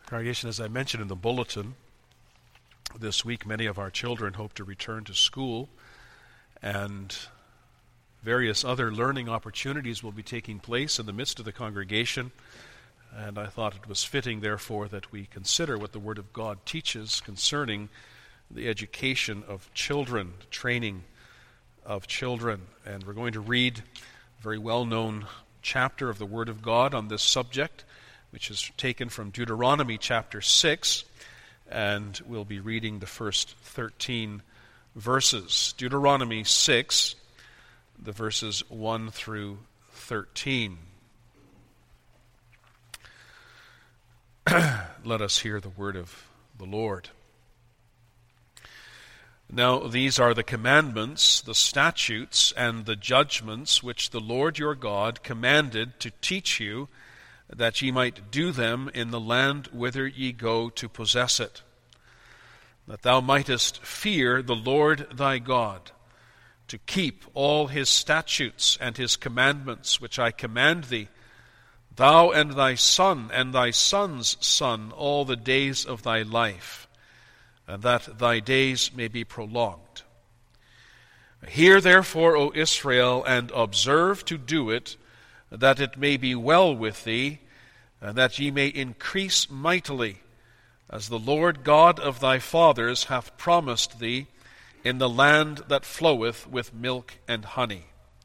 Congregation, as I mentioned in the bulletin, this week many of our children hope to return to school, and various other learning opportunities will be taking place in the midst of the congregation. And I thought it was fitting, therefore, that we consider what the Word of God teaches concerning the education of children, training of children. And we're going to read a very well-known chapter of the Word of God on this subject, which is taken from Deuteronomy chapter 6, and we'll be reading the first 13 verses. Deuteronomy 6, the verses 1 through 13. Let us hear the word of the Lord. Now these are the commandments, the statutes, and the judgments which the Lord your God commanded to teach you, that ye might do them in the land whither ye go to possess it, that thou mightest fear the Lord thy God, to keep all his statutes and his commandments which I command thee, thou and thy son and thy son's son, all the days of thy life, and that thy days may be prolonged. Hear therefore, O Israel, and observe to do it, that it may be well with thee, and that ye may increase mightily, as the Lord God of thy fathers hath promised thee, in the land that floweth with milk and honey.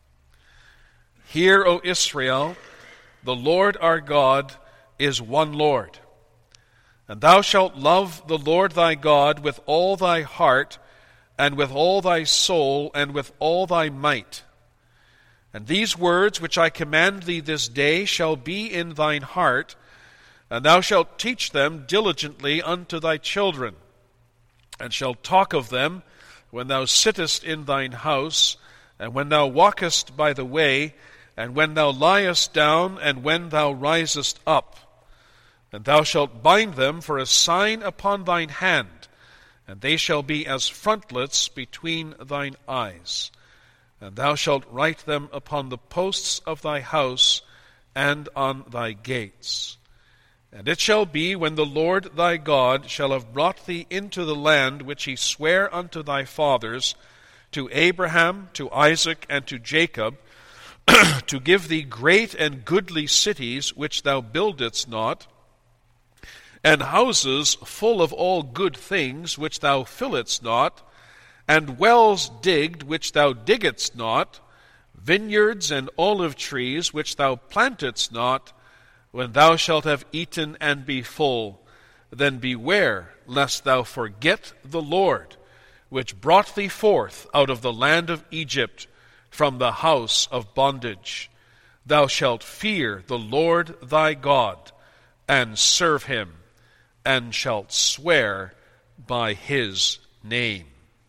Hear, O Israel, the Lord our God is one Lord, and thou shalt love the Lord thy God with all thy heart, and with all thy soul, and with all thy might. And these words which I command thee this day shall be in thine heart, and thou shalt teach them diligently unto thy children, and shalt talk of them when thou sittest in thine house, and when thou walkest by the way, and when thou liest down, and when thou risest up. And thou shalt bind them for a sign upon thine hand, and they shall be as frontlets between thine eyes. And thou shalt write them upon the posts of thy house and on thy gates. And it shall be, when the Lord thy God shall have brought thee into the land which he sware unto thy fathers, to Abraham, to Isaac, and to Jacob, to give thee great and goodly cities which thou buildedst not, and houses full of all good things which thou filledst not, and wells digged which thou diggedst not, vineyards and olive trees which thou plantedst not, when thou shalt have eaten and be full, then beware lest thou forget the Lord, which brought thee forth out of the land of Egypt from the house of bondage. Thou shalt fear the Lord thy God, and serve him, and shalt swear by his name.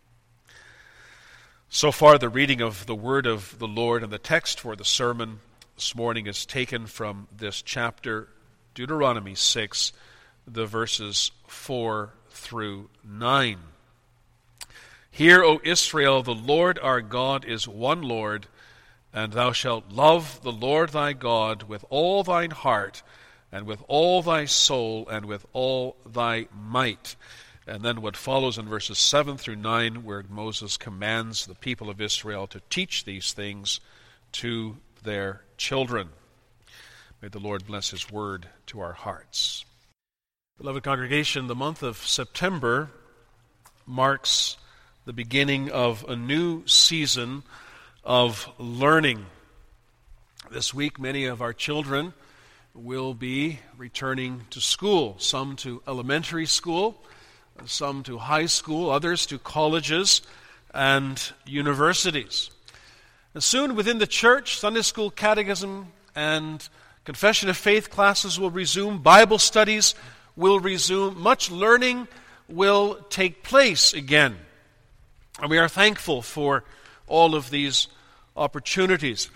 So far, the reading of the word of the Lord, and the text for the sermon this morning is taken from this chapter, Deuteronomy 6, the verses 4 through 9. Hear, O Israel, the Lord our God is one Lord, and thou shalt love the Lord thy God with all thine heart, and with all thy soul, and with all thy might. And then what follows in verses 7 through 9, where Moses commands the people of Israel to teach these things to their children. May the Lord bless his word to our hearts. Beloved congregation, the month of September marks the beginning of a new season of learning. This week, many of our children will be returning to school, some to elementary school, some to high school, others to colleges and universities. And soon within the church, Sunday school, catechism, and confession of faith classes will resume, Bible studies will resume, much learning will take place again. And we are thankful for all of these opportunities.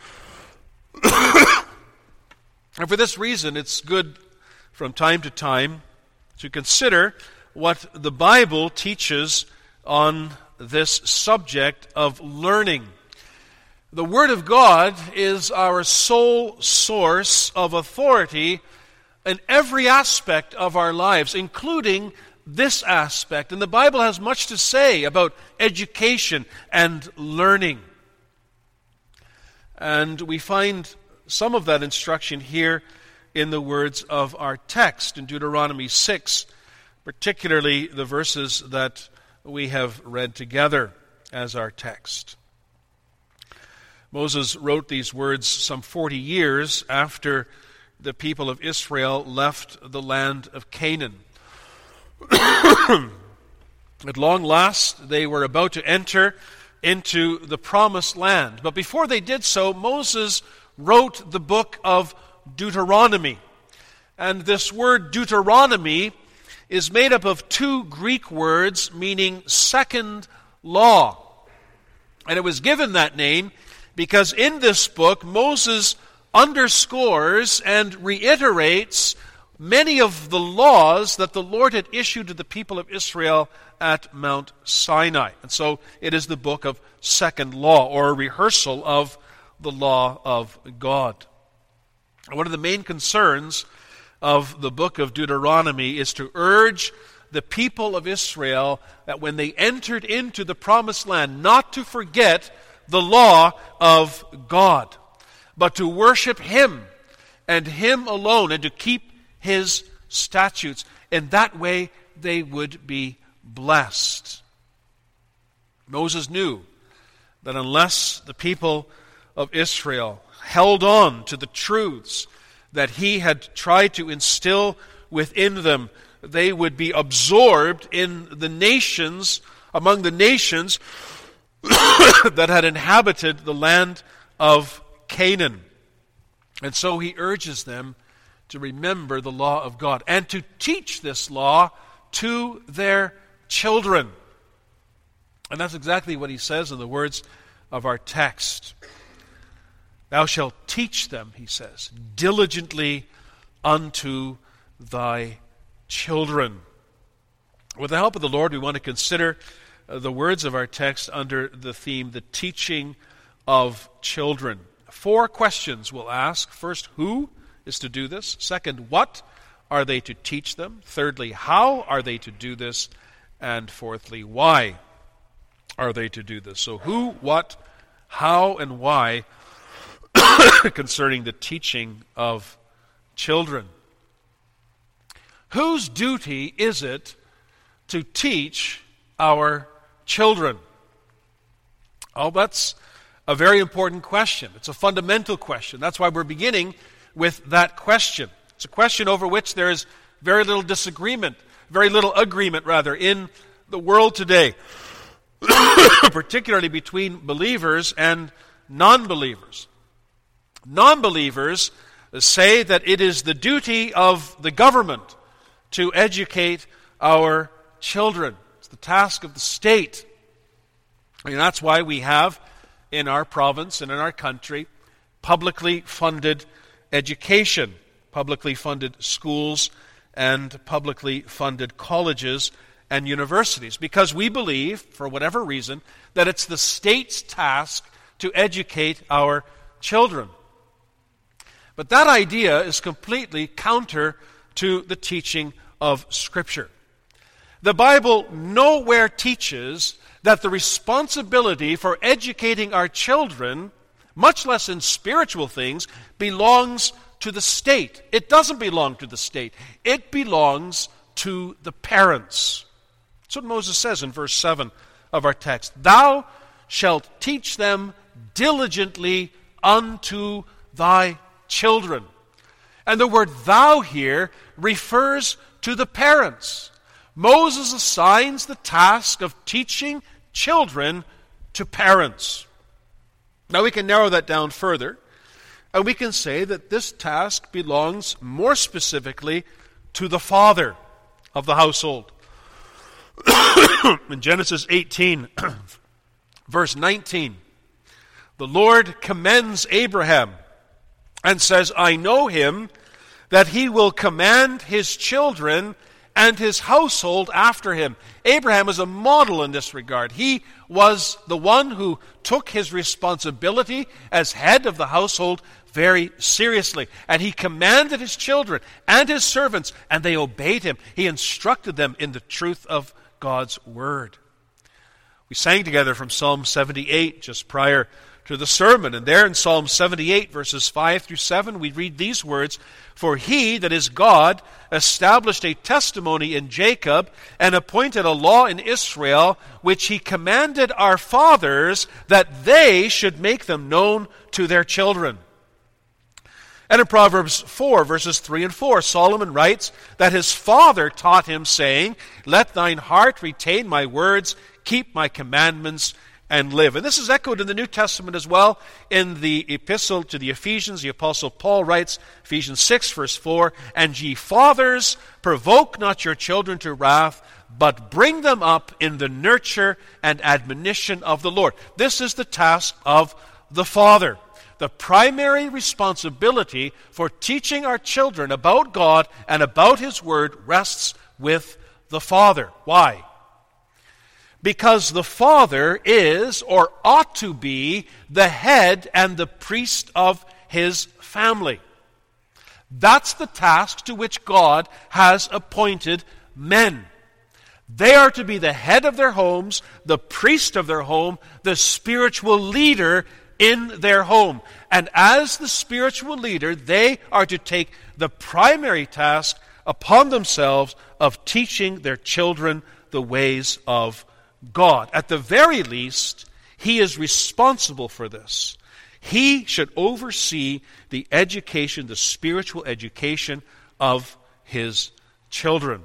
And for this reason, it's good from time to time to consider what the Bible teaches on this subject of learning. The Word of God is our sole source of authority in every aspect of our lives, including this aspect. And the Bible has much to say about education and learning. And we find some of that instruction here in the words of our text in Deuteronomy 6, particularly the verses that we have read together as our text. Moses wrote these words some 40 years after the people of Israel left the land of Canaan. At long last, they were about to enter into the promised land. But before they did so, Moses wrote the book of Deuteronomy. And this word Deuteronomy is made up of two Greek words meaning second law. And it was given that name because in this book, Moses underscores and reiterates many of the laws that the Lord had issued to the people of Israel at Mount Sinai. And so it is the book of second law, or a rehearsal of the law of God. And one of the main concerns of the book of Deuteronomy is to urge the people of Israel that when they entered into the promised land, not to forget the law of God, but to worship Him and Him alone, and to keep His statutes. In that way, they would be blessed. Moses knew that unless the people of Israel held on to the truths that he had tried to instill within them, they would be absorbed in the nations, among the nations that had inhabited the land of Canaan. And so he urges them to remember the law of God and to teach this law to their children. And that's exactly what he says in the words of our text. Thou shalt teach them, he says, diligently unto thy children. With the help of the Lord, we want to consider the words of our text under the theme, the teaching of children. 4 questions we'll ask. First, who is to do this? Second, what are they to teach them? Thirdly, how are they to do this? And fourthly, why are they to do this? So who, what, how, and why concerning the teaching of children. Whose duty is it to teach our children? Oh, that's a very important question. It's a fundamental question. That's why we're beginning with that question. It's a question over which there is very little disagreement, very little agreement, rather, in the world today, particularly between believers and non-believers. Non-believers say that it is the duty of the government to educate our children. It's the task of the state. And that's why we have in our province and in our country publicly funded education, publicly funded schools, and publicly funded colleges and universities, because we believe, for whatever reason, that it's the state's task to educate our children. But that idea is completely counter to the teaching of Scripture. The Bible nowhere teaches that the responsibility for educating our children, much less in spiritual things, belongs to the state. It doesn't belong to the state. It belongs to the parents. That's what Moses says in verse 7 of our text. Thou shalt teach them diligently unto thy children. And the word thou here refers to the parents. Moses assigns the task of teaching children to parents. Now we can narrow that down further, and we can say that this task belongs more specifically to the father of the household. In Genesis 18, verse 19, the Lord commends Abraham and says, I know him, that he will command his children and his household after him. Abraham was a model in this regard. He was the one who took his responsibility as head of the household very seriously. And he commanded his children and his servants, and they obeyed him. He instructed them in the truth of God's word. We sang together from Psalm 78 just prior to the sermon. And there in Psalm 78, verses 5 through 7, we read these words, "For he, that is God, established a testimony in Jacob and appointed a law in Israel, which he commanded our fathers that they should make them known to their children." And in Proverbs 4, verses 3 and 4, Solomon writes that his father taught him, saying, "Let thine heart retain my words, keep my commandments, and live." And this is echoed in the New Testament as well. In the epistle to the Ephesians, the Apostle Paul writes, Ephesians 6, verse 4, "And ye fathers, provoke not your children to wrath, but bring them up in the nurture and admonition of the Lord." This is the task of the father. The primary responsibility for teaching our children about God and about his word rests with the father. Why? Because the father is, or ought to be, the head and the priest of his family. That's the task to which God has appointed men. They are to be the head of their homes, the priest of their home, the spiritual leader in their home. And as the spiritual leader, they are to take the primary task upon themselves of teaching their children the ways of God. At the very least, he is responsible for this. He should oversee the education, the spiritual education of his children.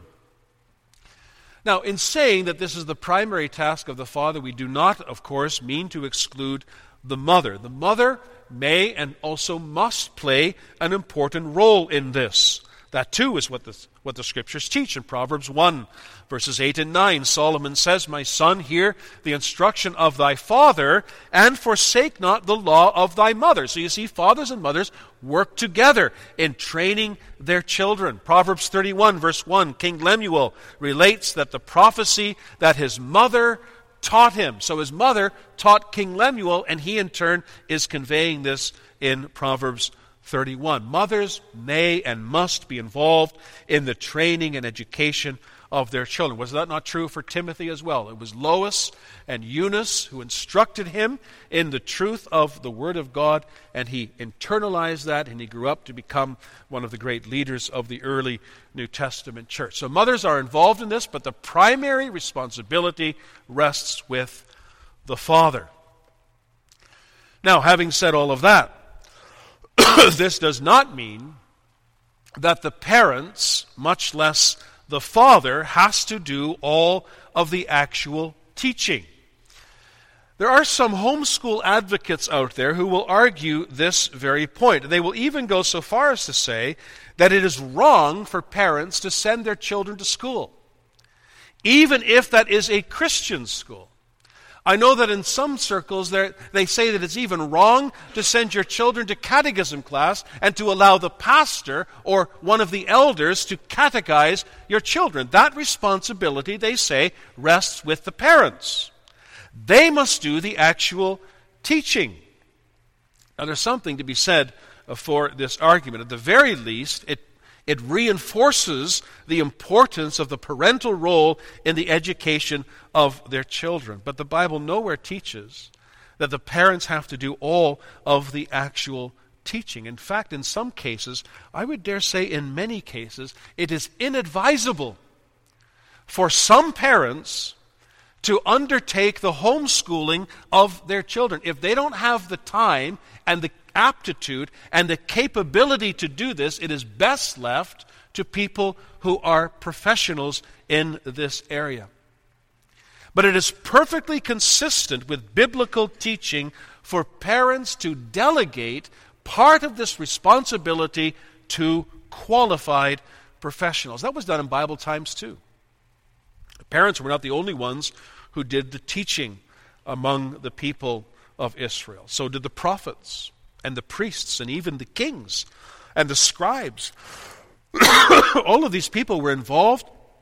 Now, in saying that this is the primary task of the father, we do not, of course, mean to exclude the mother. The mother may and also must play an important role in this. That too is what the Scriptures teach. In Proverbs 1, verses 8 and 9, Solomon says, "My son, hear the instruction of thy father, and forsake not the law of thy mother." So you see, fathers and mothers work together in training their children. Proverbs 31, verse 1, King Lemuel relates that the prophecy that his mother taught him. So his mother taught King Lemuel, and he in turn is conveying this in Proverbs 31. Mothers may and must be involved in the training and education of their children. Was that not true for Timothy as well? It was Lois and Eunice who instructed him in the truth of the Word of God, and he internalized that, and he grew up to become one of the great leaders of the early New Testament church. So mothers are involved in this, but the primary responsibility rests with the father. Now, having said all of that, this does not mean that the parents, much less the father, has to do all of the actual teaching. There are some homeschool advocates out there who will argue this very point. They will even go so far as to say that it is wrong for parents to send their children to school, even if that is a Christian school. I know that in some circles they say that it's even wrong to send your children to catechism class and to allow the pastor or one of the elders to catechize your children. That responsibility, they say, rests with the parents. They must do the actual teaching. Now, there's something to be said for this argument. At the very least, it reinforces the importance of the parental role in the education of their children. But the Bible nowhere teaches that the parents have to do all of the actual teaching. In fact, in some cases, I would dare say in many cases, it is inadvisable for some parents to undertake the homeschooling of their children. If they don't have the time and the aptitude and the capability to do this, it is best left to people who are professionals in this area. But it is perfectly consistent with biblical teaching for parents to delegate part of this responsibility to qualified professionals. That was done in Bible times too. The parents were not the only ones who did the teaching among the people of Israel. So did the prophets and the priests and even the kings and the scribes. All of these people were involved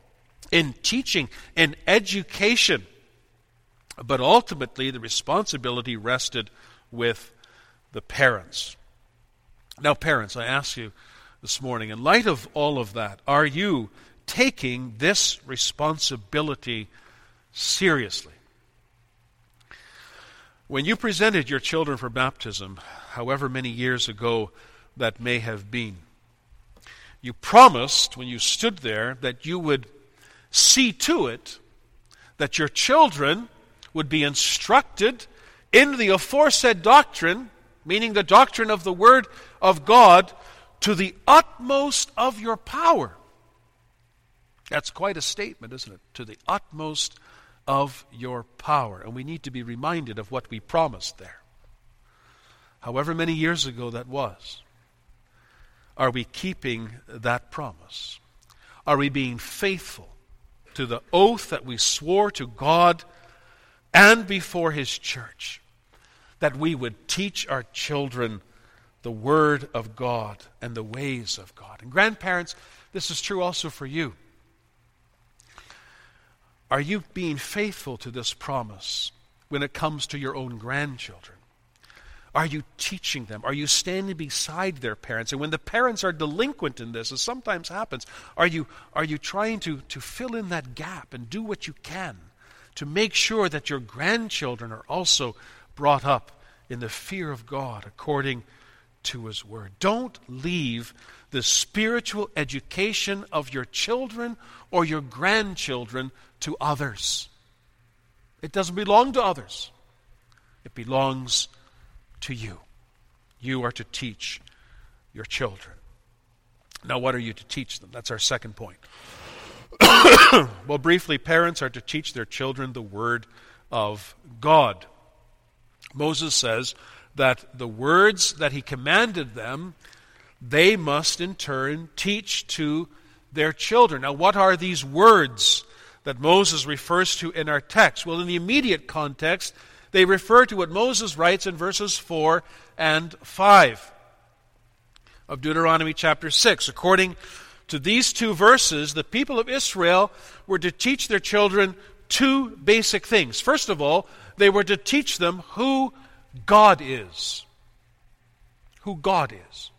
in teaching, in education. But ultimately, the responsibility rested with the parents. Now, parents, I ask you this morning, in light of all of that, are you taking this responsibility seriously? When you presented your children for baptism, however many years ago that may have been, you promised when you stood there that you would see to it that your children would be instructed in the aforesaid doctrine, meaning the doctrine of the Word of God, to the utmost of your power. That's quite a statement, isn't it? To the utmost of your power. And we need to be reminded of what we promised there. However many years ago that was. Are we keeping that promise? Are we being faithful to the oath that we swore to God and before His church, that we would teach our children the Word of God and the ways of God? And grandparents, this is true also for you. Are you being faithful to this promise when it comes to your own grandchildren? Are you teaching them? Are you standing beside their parents? And when the parents are delinquent in this, as sometimes happens, are you trying to fill in that gap and do what you can to make sure that your grandchildren are also brought up in the fear of God according to His Word? Don't leave the spiritual education of your children or your grandchildren to others. It doesn't belong to others. It belongs to you. You are to teach your children. Now, what are you to teach them? That's our second point. Well, briefly, parents are to teach their children the Word of God. Moses says that the words that he commanded them, they must in turn teach to their children. Now, what are these words that Moses refers to in our text? Well, in the immediate context, they refer to what Moses writes in verses 4 and 5 of Deuteronomy chapter 6. According to these two verses, the people of Israel were to teach their children two basic things. First of all, they were to teach them who God is. Who God is.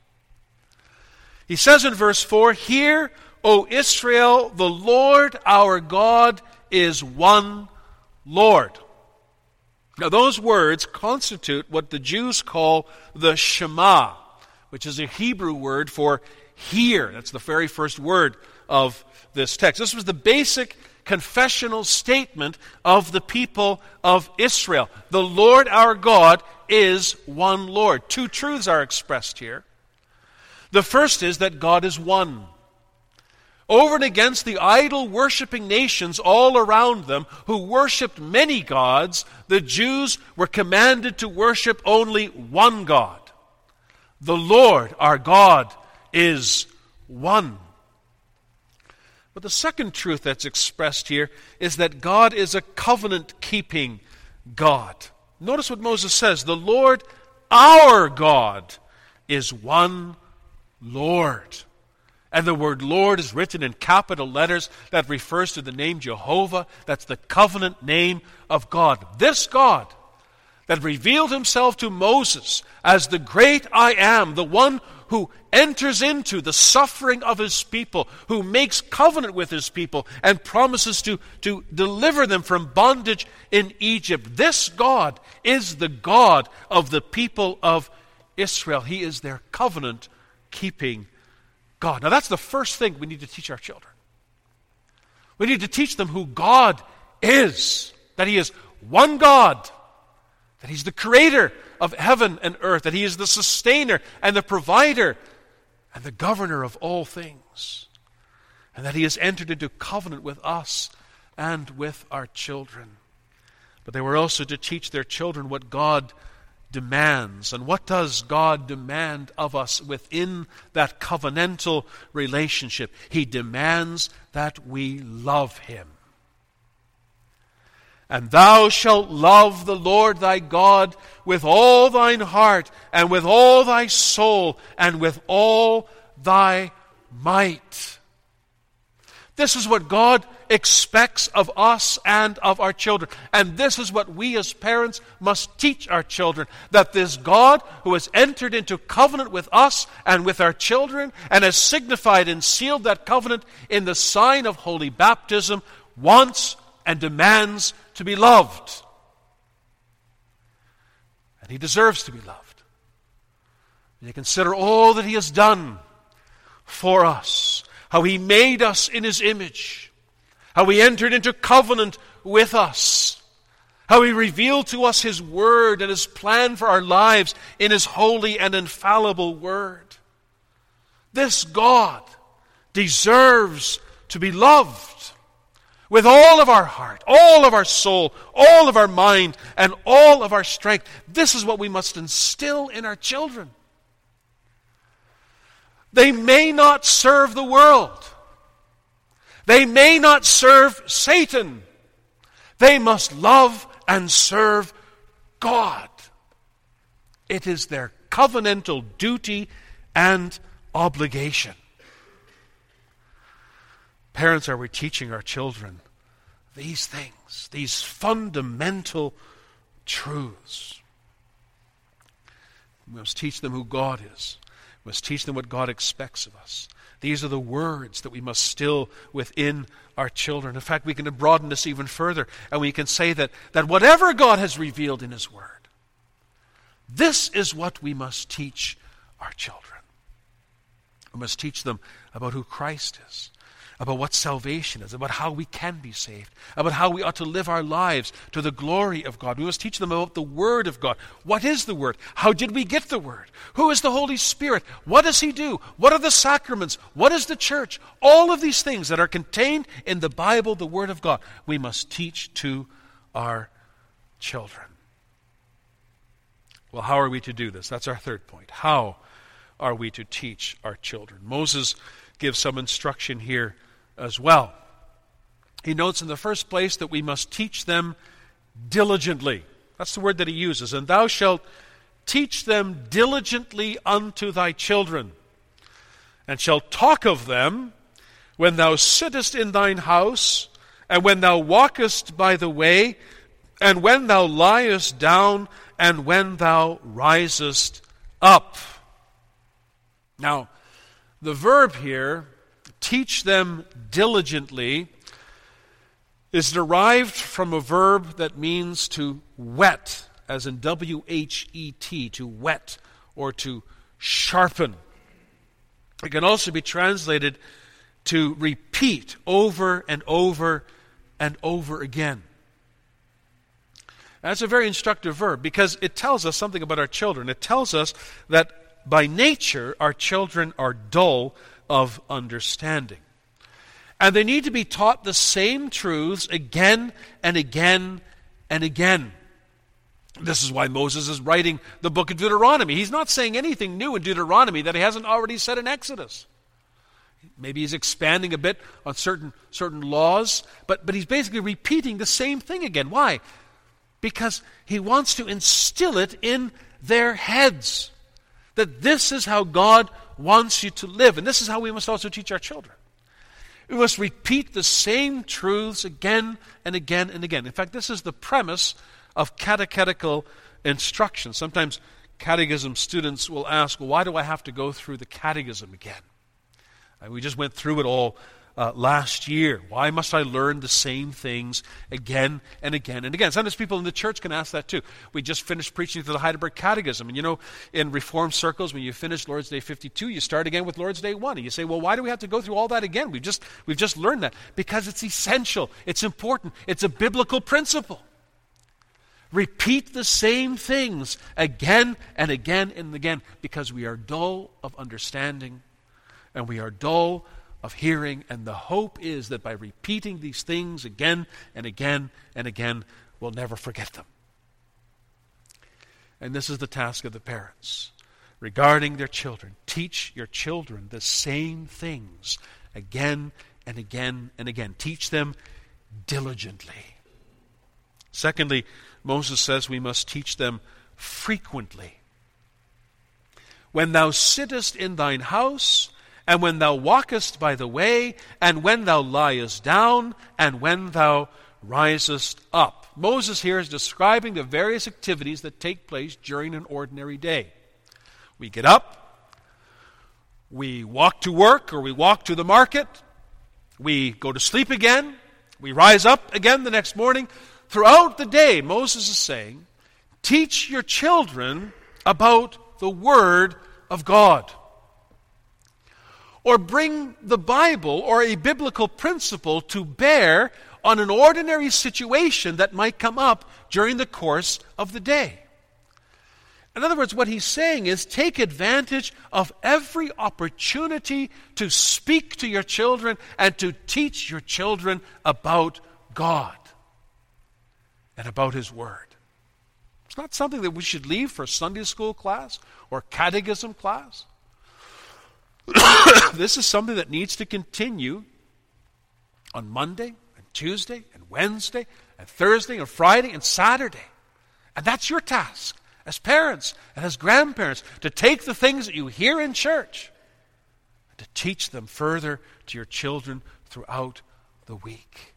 He says in verse 4, "Hear, O Israel, the Lord our God is one Lord." Now those words constitute what the Jews call the Shema, which is a Hebrew word for hear. That's the very first word of this text. This was the basic confessional statement of the people of Israel. The Lord our God is one Lord. Two truths are expressed here. The first is that God is one. Over and against the idol-worshipping nations all around them who worshipped many gods, the Jews were commanded to worship only one God. The Lord, our God, is one. But the second truth that's expressed here is that God is a covenant-keeping God. Notice what Moses says, "The Lord, our God, is one Lord." And the word Lord is written in capital letters. That refers to the name Jehovah. That's the covenant name of God. This God that revealed Himself to Moses as the great I Am, the one who enters into the suffering of His people, who makes covenant with His people and promises to deliver them from bondage in Egypt. This God is the God of the people of Israel. He is their covenant-keeping God. Now that's the first thing we need to teach our children. We need to teach them who God is. That He is one God. That He's the creator of heaven and earth. That He is the sustainer and the provider and the governor of all things. And that He has entered into covenant with us and with our children. But they were also to teach their children what God demands. And what does God demand of us within that covenantal relationship? He demands that we love Him. "And thou shalt love the Lord thy God with all thine heart, and with all thy soul, and with all thy might." This is what God expects of us and of our children. And this is what we as parents must teach our children, that this God who has entered into covenant with us and with our children and has signified and sealed that covenant in the sign of holy baptism wants and demands to be loved. And he deserves to be loved. And you consider all that he has done for us, how he made us in his image, how he entered into covenant with us, how he revealed to us his word and his plan for our lives in his holy and infallible word. This God deserves to be loved with all of our heart, all of our soul, all of our mind, and all of our strength. This is what we must instill in our children. They may not serve the world. They may not serve Satan. They must love and serve God. It is their covenantal duty and obligation. Parents, are we teaching our children these things, these fundamental truths? We must teach them who God is. We must teach them what God expects of us. These are the words that we must still within our children. In fact, we can broaden this even further, and we can say that whatever God has revealed in his word, this is what we must teach our children. We must teach them about who Christ is, about what salvation is, about how we can be saved, about how we ought to live our lives to the glory of God. We must teach them about the Word of God. What is the Word? How did we get the Word? Who is the Holy Spirit? What does he do? What are the sacraments? What is the church? All of these things that are contained in the Bible, the Word of God, we must teach to our children. Well, how are we to do this? That's our third point. How are we to teach our children? Moses gives some instruction here as well. He notes in the first place that we must teach them diligently. That's the word that he uses. And thou shalt teach them diligently unto thy children, and shalt talk of them when thou sittest in thine house, and when thou walkest by the way, and when thou liest down, and when thou risest up. Now, the verb here, teach them diligently, is derived from a verb that means to whet, as in W-H-E-T, to whet or to sharpen. It can also be translated to repeat over and over and over again. That's a very instructive verb because it tells us something about our children. It tells us that by nature, our children are dull of understanding. And they need to be taught the same truths again and again and again. This is why Moses is writing the book of Deuteronomy. He's not saying anything new in Deuteronomy that he hasn't already said in Exodus. Maybe he's expanding a bit on certain laws, but he's basically repeating the same thing again. Why? Because he wants to instill it in their heads. That this is how God wants you to live. And this is how we must also teach our children. We must repeat the same truths again and again and again. In fact, this is the premise of catechetical instruction. Sometimes catechism students will ask, well, why do I have to go through the catechism again? We just went through it all last year. Why must I learn the same things again and again and again? Sometimes people in the church can ask that too. We just finished preaching through the Heidelberg Catechism. And you know, in Reformed circles, when you finish Lord's Day 52, you start again with Lord's Day 1. And you say, well, why do we have to go through all that again? We've just learned that. Because it's essential. It's important. It's a biblical principle. Repeat the same things again and again and again because we are dull of understanding and we are dull of hearing, and the hope is that by repeating these things again and again and again, we'll never forget them. And this is the task of the parents regarding their children. Teach your children the same things again and again and again. Teach them diligently. Secondly, Moses says we must teach them frequently. When thou sittest in thine house, and when thou walkest by the way, and when thou liest down, and when thou risest up. Moses here is describing the various activities that take place during an ordinary day. We get up, we walk to work, or we walk to the market, we go to sleep again, we rise up again the next morning. Throughout the day, Moses is saying, teach your children about the Word of God. Or bring the Bible or a biblical principle to bear on an ordinary situation that might come up during the course of the day. In other words, what he's saying is take advantage of every opportunity to speak to your children and to teach your children about God and about His Word. It's not something that we should leave for Sunday school class or catechism class. This is something that needs to continue on Monday and Tuesday and Wednesday and Thursday and Friday and Saturday. And that's your task as parents and as grandparents, to take the things that you hear in church and to teach them further to your children throughout the week.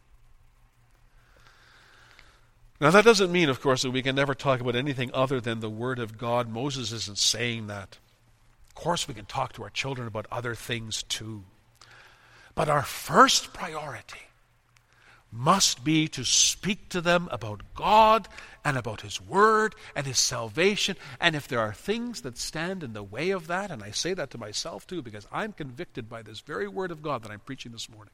Now that doesn't mean, of course, that we can never talk about anything other than the Word of God. Moses isn't saying that. Of course we can talk to our children about other things too. But our first priority must be to speak to them about God and about His Word and His salvation. And if there are things that stand in the way of that, and I say that to myself too because I'm convicted by this very Word of God that I'm preaching this morning.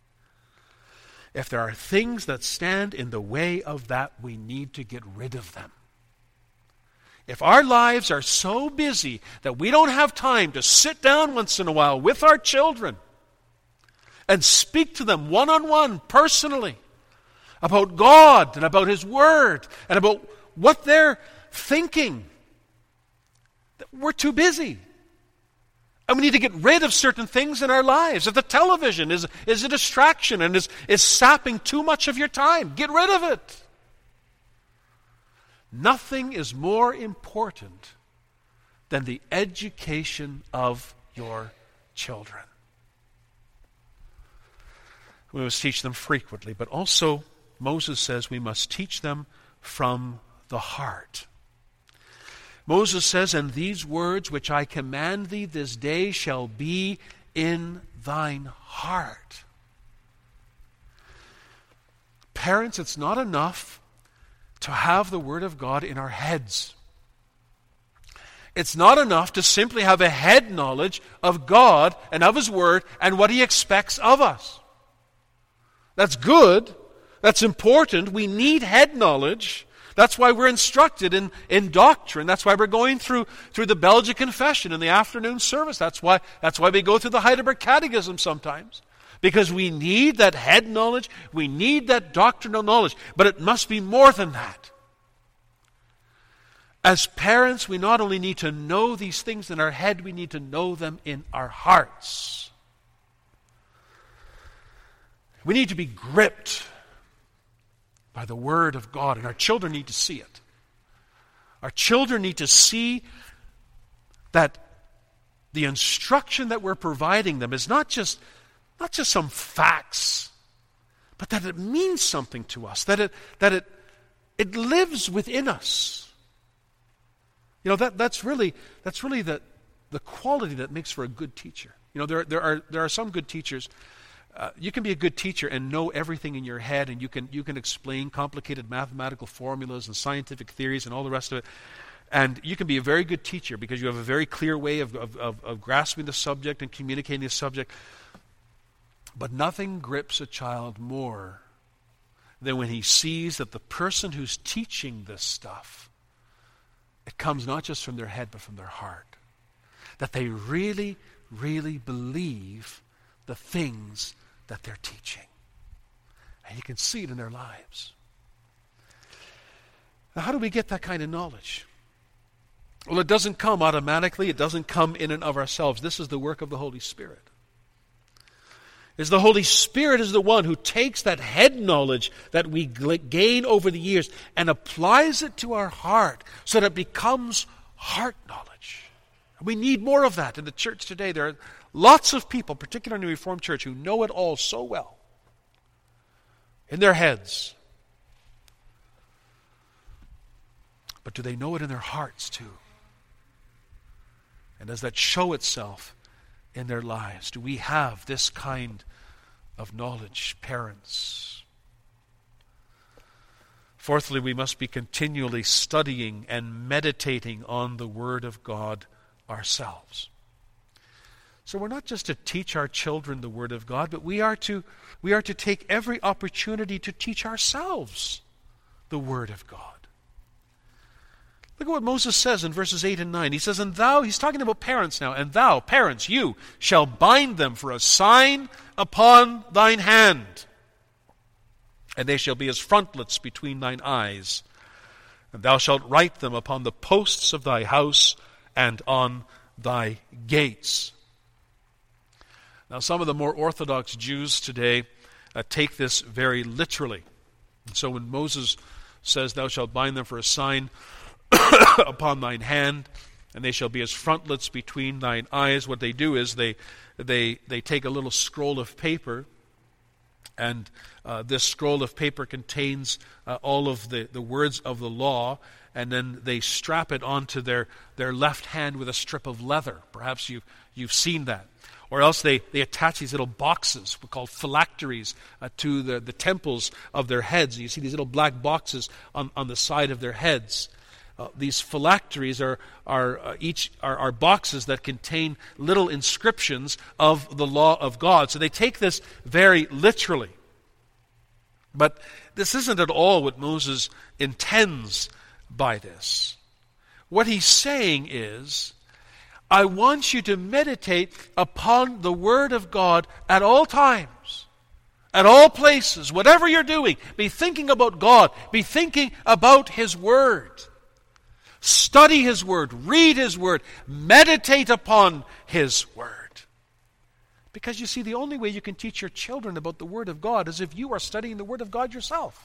If there are things that stand in the way of that, we need to get rid of them. If our lives are so busy that we don't have time to sit down once in a while with our children and speak to them one-on-one, personally, about God and about His Word and about what they're thinking, we're too busy. And we need to get rid of certain things in our lives. If the television is a distraction and is sapping too much of your time, get rid of it. Nothing is more important than the education of your children. We must teach them frequently, but also Moses says we must teach them from the heart. Moses says, and these words which I command thee this day shall be in thine heart. Parents, it's not enough to have the Word of God in our heads. It's not enough to simply have a head knowledge of God and of His Word and what He expects of us. That's good. That's important. We need head knowledge. That's why we're instructed in doctrine. That's why we're going through the Belgian Confession in the afternoon service. That's why we go through the Heidelberg Catechism sometimes. Because we need that head knowledge. We need that doctrinal knowledge. But it must be more than that. As parents, we not only need to know these things in our head, we need to know them in our hearts. We need to be gripped by the Word of God, and our children need to see it. Our children need to see that the instruction that we're providing them is not just some facts, but that it means something to us, that it lives within us. You know, that's really the quality that makes for a good teacher. You know, there are some good teachers. You can be a good teacher and know everything in your head, and you can explain complicated mathematical formulas and scientific theories and all the rest of it. And you can be a very good teacher because you have a very clear way of grasping the subject and communicating the subject. But nothing grips a child more than when he sees that the person who's teaching this stuff, it comes not just from their head but from their heart. That they really, really believe the things that they're teaching. And you can see it in their lives. Now, how do we get that kind of knowledge? Well, it doesn't come automatically. It doesn't come in and of ourselves. This is the work of the Holy Spirit. It's the Holy Spirit is the one who takes that head knowledge that we gain over the years and applies it to our heart so that it becomes heart knowledge. We need more of that in the church today. There are lots of people, particularly in the Reformed Church, who know it all so well in their heads. But do they know it in their hearts too? And does that show itself in their lives? Do we have this kind of knowledge, parents? Fourthly, we must be continually studying and meditating on the Word of God ourselves. So we're not just to teach our children the Word of God, but we are to take every opportunity to teach ourselves the Word of God. Look at what Moses says in verses 8 and 9. He says, and thou, he's talking about parents now, and thou, parents, you, shall bind them for a sign upon thine hand, and they shall be as frontlets between thine eyes. And thou shalt write them upon the posts of thy house and on thy gates. Now, some of the more orthodox Jews today take this very literally. And so when Moses says, thou shalt bind them for a sign upon thine hand, and they shall be as frontlets between thine eyes, what they do is they take a little scroll of paper, and this scroll of paper contains all of the words of the law, and then they strap it onto their left hand with a strip of leather. Perhaps you've seen that. Or else they attach these little boxes, called phylacteries, to the temples of their heads. You see these little black boxes on the side of their heads. These phylacteries are boxes that contain little inscriptions of the law of God. So they take this very literally. But this isn't at all what Moses intends by this. What he's saying is, I want you to meditate upon the Word of God at all times, at all places, whatever you're doing. Be thinking about God. Be thinking about His Word. Study His Word, read His Word, meditate upon His Word. Because you see, the only way you can teach your children about the Word of God is if you are studying the Word of God yourself.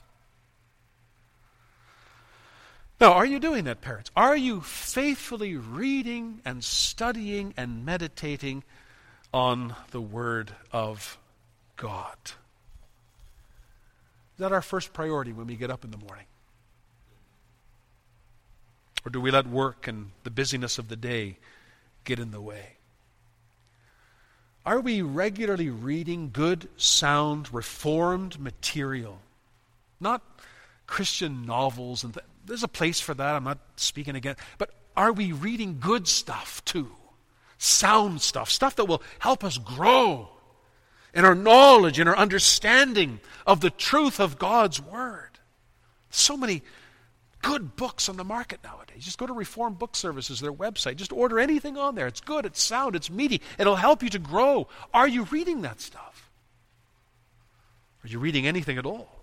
Now, are you doing that, parents? Are you faithfully reading and studying and meditating on the Word of God? Is that our first priority when we get up in the morning? Or do we let work and the busyness of the day get in the way? Are we regularly reading good, sound, reformed material? Not Christian novels. And there's a place for that. I'm not speaking again. But are we reading good stuff too? Sound stuff. Stuff that will help us grow in our knowledge, in our understanding of the truth of God's Word. So many good books on the market nowadays. Just go to Reformed Book Services, their website. Just order anything on there. It's good, it's sound, it's meaty. It'll help you to grow. Are you reading that stuff? Are you reading anything at all?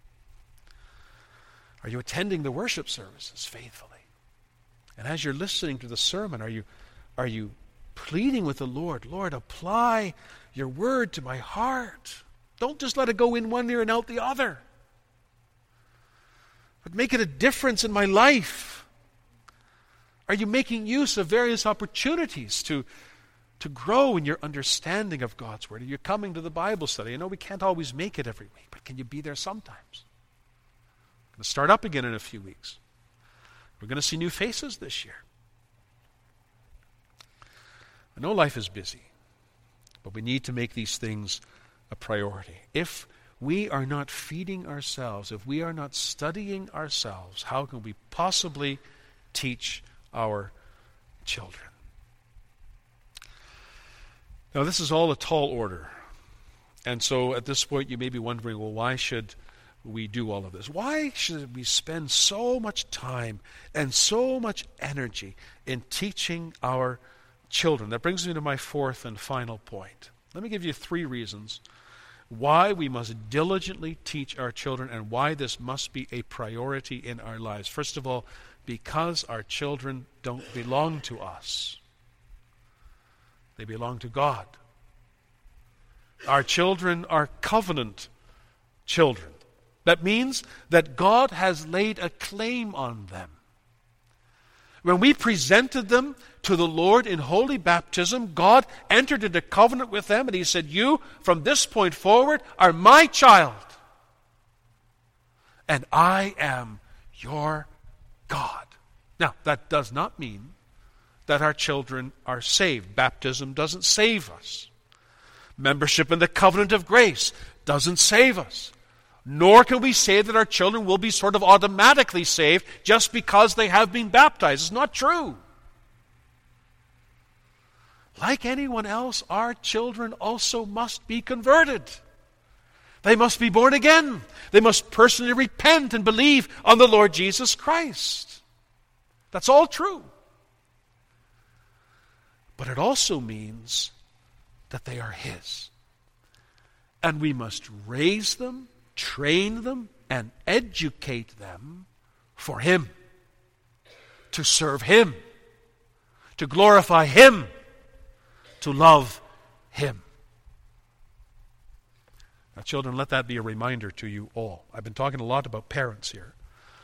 Are you attending the worship services faithfully? And as you're listening to the sermon, are you pleading with the Lord, Lord, apply your Word to my heart. Don't just let it go in one ear and out the other. But make it a difference in my life. Are you making use of various opportunities to grow in your understanding of God's Word? Are you coming to the Bible study? I know we can't always make it every week, but can you be there sometimes? I'm going to start up again in a few weeks. We're going to see new faces this year. I know life is busy, but we need to make these things a priority. If we are not feeding ourselves, if we are not studying ourselves, how can we possibly teach our children? Now, this is all a tall order. And so at this point you may be wondering, well, why should we do all of this? Why should we spend so much time and so much energy in teaching our children? That brings me to my fourth and final point. Let me give you 3 reasons why we must diligently teach our children and why this must be a priority in our lives. First of all, because our children don't belong to us. They belong to God. Our children are covenant children. That means that God has laid a claim on them. When we presented them to the Lord in holy baptism, God entered into covenant with them, and He said, you, from this point forward, are my child. And I am your God. Now, that does not mean that our children are saved. Baptism doesn't save us. Membership in the covenant of grace doesn't save us. Nor can we say that our children will be sort of automatically saved just because they have been baptized. It's not true. Like anyone else, our children also must be converted. They must be born again. They must personally repent and believe on the Lord Jesus Christ. That's all true. But it also means that they are His. And we must raise them, train them, and educate them for Him, to serve Him, to glorify Him, to love Him. Now, children, let that be a reminder to you all. I've been talking a lot about parents here.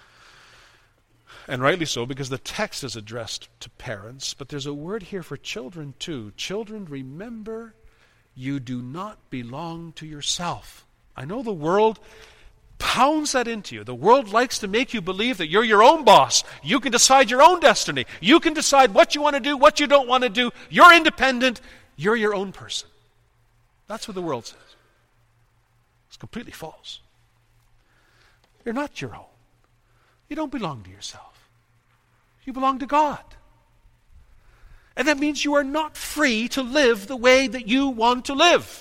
And rightly so, because the text is addressed to parents, but there's a word here for children too. Children, remember, you do not belong to yourself. I know the world pounds that into you. The world likes to make you believe that you're your own boss. You can decide your own destiny. You can decide what you want to do, what you don't want to do. You're independent. You're your own person. That's what the world says. It's completely false. You're not your own. You don't belong to yourself. You belong to God. And that means you are not free to live the way that you want to live.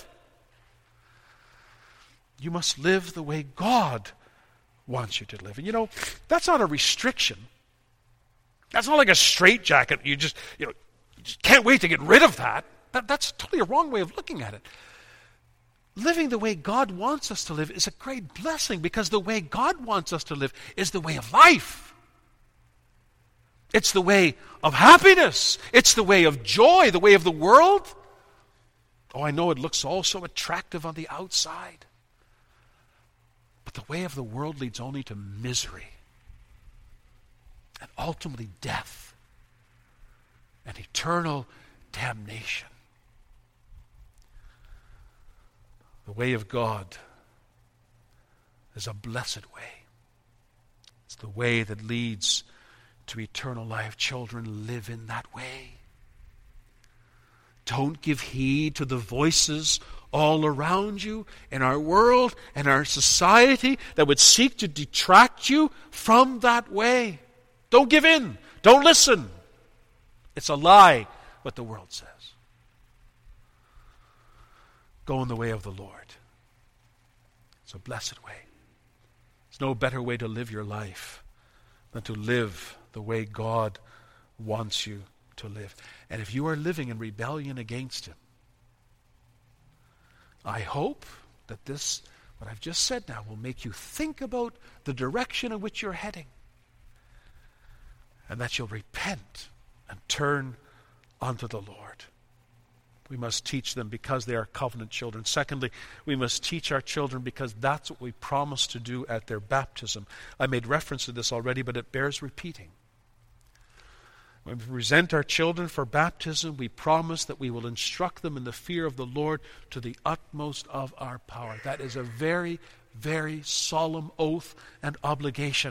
You must live the way God wants you to live. And that's not a restriction. That's not like a straitjacket. You just can't wait to get rid of that. That's totally a wrong way of looking at it. Living the way God wants us to live is a great blessing, because the way God wants us to live is the way of life. It's the way of happiness. It's the way of joy, the way of the world. Oh, I know it looks all so attractive on the outside. But the way of the world leads only to misery and ultimately death and eternal damnation. The way of God is a blessed way. It's the way that leads to eternal life. Children, live in that way. Don't give heed to the voices all around you in our world and our society that would seek to detract you from that way. Don't give in. Don't listen. It's a lie what the world says. Go in the way of the Lord. It's a blessed way. There's no better way to live your life than to live the way God wants you to live. And if you are living in rebellion against Him, I hope that what I've just said now, will make you think about the direction in which you're heading, and that you'll repent and turn unto the Lord. We must teach them because they are covenant children. Secondly, we must teach our children because that's what we promised to do at their baptism. I made reference to this already, but it bears repeating. When we present our children for baptism, we promise that we will instruct them in the fear of the Lord to the utmost of our power. That is a very, very solemn oath and obligation.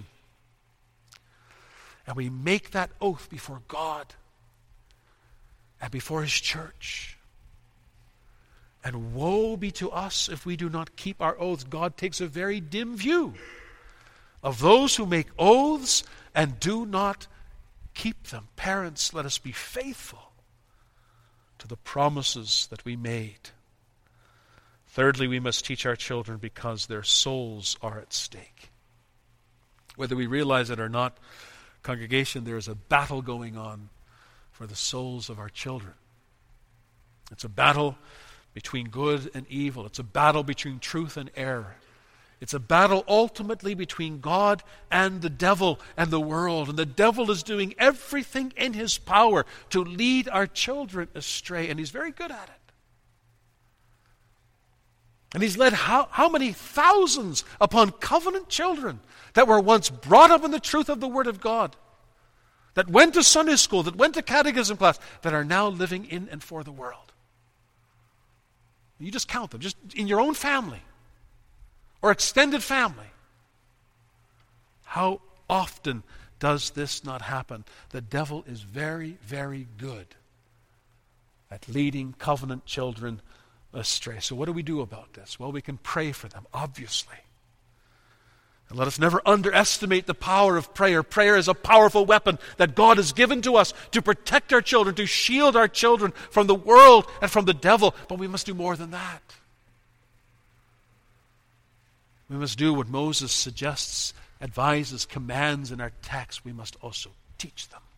And we make that oath before God and before His church. And woe be to us if we do not keep our oaths. God takes a very dim view of those who make oaths and do not keep them. Parents, let us be faithful to the promises that we made. Thirdly, we must teach our children because their souls are at stake. Whether we realize it or not, congregation, there is a battle going on for the souls of our children. It's a battle between good and evil. It's a battle between truth and error. It's a battle ultimately between God and the devil and the world. And the devil is doing everything in his power to lead our children astray. And he's very good at it. And he's led how many thousands upon covenant children that were once brought up in the truth of the Word of God. that went to Sunday school, that went to catechism class, that are now living in and for the world. You just count them, just in your own family or extended family. How often does this not happen? The devil is very, very good at leading covenant children astray. So what do we do about this? Well, we can pray for them, obviously. And let us never underestimate the power of prayer. Prayer is a powerful weapon that God has given to us to protect our children, to shield our children from the world and from the devil. But we must do more than that. We must do what Moses suggests, advises, commands in our text. We must also teach them.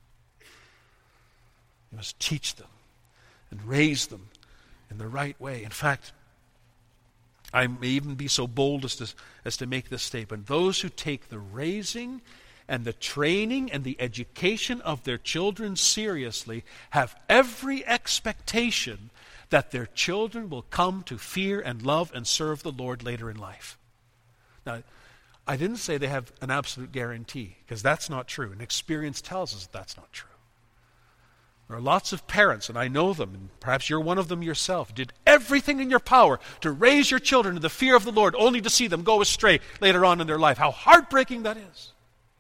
We must teach them and raise them in the right way. In fact, I may even be so bold as to make this statement. Those who take the raising and the training and the education of their children seriously have every expectation that their children will come to fear and love and serve the Lord later in life. Now, I didn't say they have an absolute guarantee, because that's not true. And experience tells us that's not true. There are lots of parents, and I know them, and perhaps you're one of them yourself, did everything in your power to raise your children in the fear of the Lord, only to see them go astray later on in their life. How heartbreaking that is.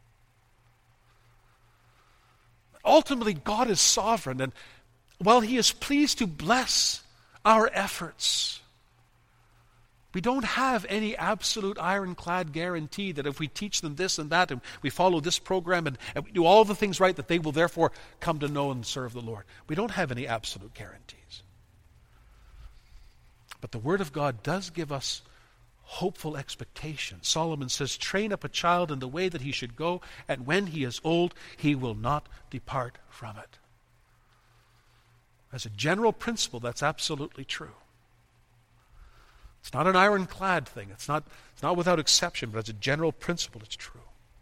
Ultimately, God is sovereign, and while He is pleased to bless our efforts, we don't have any absolute ironclad guarantee that if we teach them this and that, and we follow this program, and we do all the things right, that they will therefore come to know and serve the Lord. We don't have any absolute guarantees. But the Word of God does give us hopeful expectation. Solomon says, train up a child in the way that he should go, and when he is old, he will not depart from it. As a general principle, that's absolutely true. It's not an ironclad thing. It's not without exception, but as a general principle, it's true.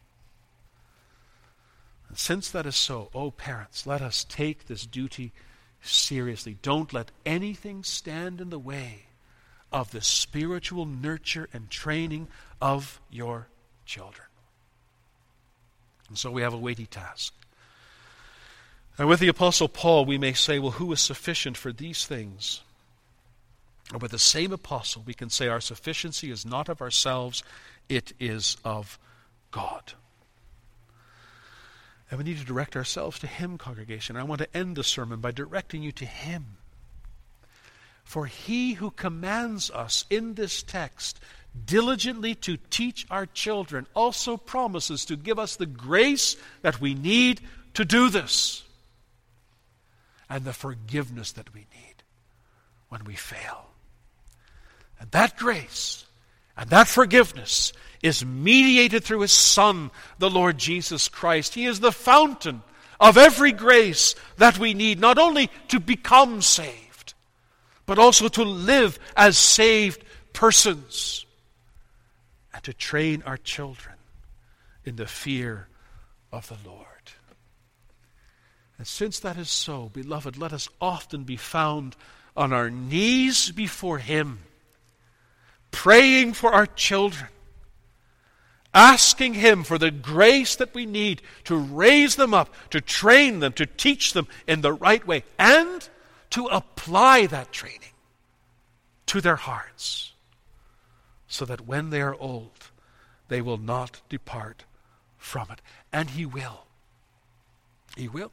And since that is so, parents, let us take this duty seriously. Don't let anything stand in the way of the spiritual nurture and training of your children. And so we have a weighty task. And with the Apostle Paul, we may say, well, who is sufficient for these things? Or with the same apostle, we can say our sufficiency is not of ourselves, it is of God. And we need to direct ourselves to Him, congregation. I want to end the sermon by directing you to Him. For He who commands us in this text diligently to teach our children also promises to give us the grace that we need to do this, and the forgiveness that we need when we fail. And that grace and that forgiveness is mediated through His Son, the Lord Jesus Christ. He is the fountain of every grace that we need, not only to become saved, but also to live as saved persons and to train our children in the fear of the Lord. And since that is so, beloved, let us often be found on our knees before Him, praying for our children, asking Him for the grace that we need to raise them up, to train them, to teach them in the right way, and to apply that training to their hearts, so that when they are old, they will not depart from it. And He will. He will.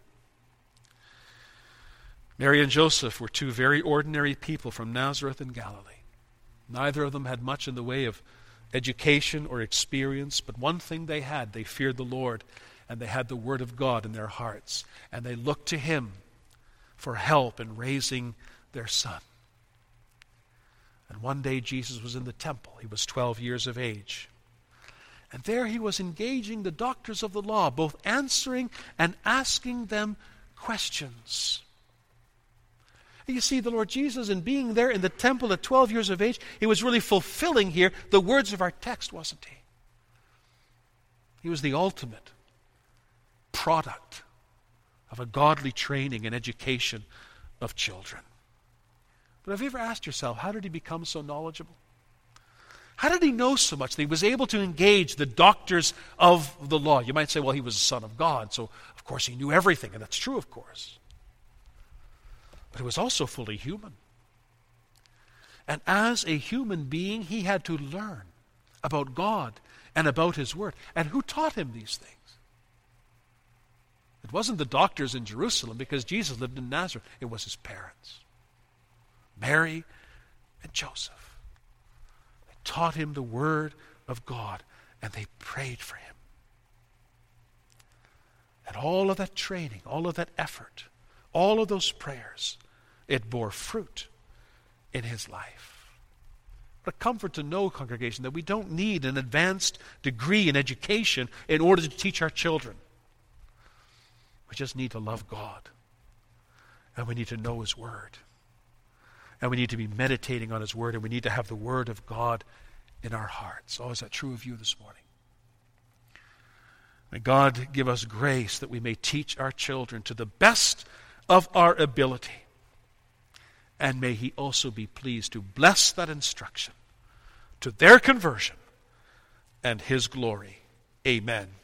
Mary and Joseph were two very ordinary people from Nazareth in Galilee. Neither of them had much in the way of education or experience, but one thing they had: they feared the Lord, and they had the Word of God in their hearts, and they looked to Him for help in raising their son. And one day Jesus was in the temple. He was 12 years of age. And there He was engaging the doctors of the law, both answering and asking them questions. You see, the Lord Jesus, in being there in the temple at 12 years of age, He was really fulfilling here the words of our text, wasn't He? He was the ultimate product of a godly training and education of children. But have you ever asked yourself, how did He become so knowledgeable? How did he know so much that he was able to engage the doctors of the law? You might say, well, he was the Son of God, so of course he knew everything, and that's true, of course. But he was also fully human. And as a human being, he had to learn about God and about his word. And who taught him these things? It wasn't the doctors in Jerusalem, because Jesus lived in Nazareth. It was his parents, Mary and Joseph. They taught him the word of God, and they prayed for him. And all of that training, all of that effort, all of those prayers, it bore fruit in his life. What a comfort to know, congregation, that we don't need an advanced degree in education in order to teach our children. We just need to love God. And we need to know his word. And we need to be meditating on his word. And we need to have the word of God in our hearts. Oh, is that true of you this morning? May God give us grace that we may teach our children to the best of our ability. And may he also be pleased to bless that instruction to their conversion and his glory. Amen.